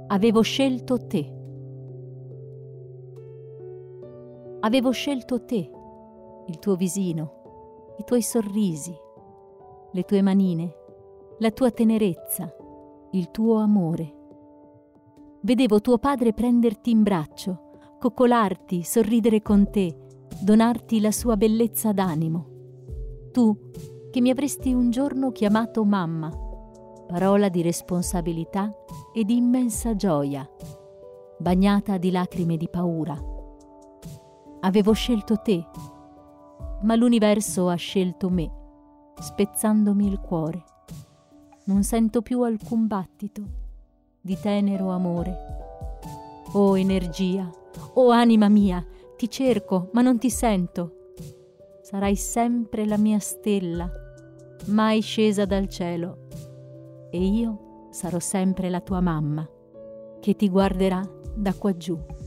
Avevo scelto te. Avevo scelto te, il tuo visino, i tuoi sorrisi, le tue manine, la tua tenerezza, il tuo amore. Vedevo tuo padre prenderti in braccio, coccolarti, sorridere con te, donarti la sua bellezza d'animo. Tu, che mi avresti un giorno chiamato mamma, parola di responsabilità e di immensa gioia, bagnata di lacrime di paura. Avevo scelto te, ma l'universo ha scelto me, spezzandomi il cuore. Non sento più alcun battito di tenero amore. Oh energia, oh anima mia, ti cerco ma non ti sento. Sarai sempre la mia stella, mai scesa dal cielo, e io sarò sempre la tua mamma, che ti guarderà da qua giù.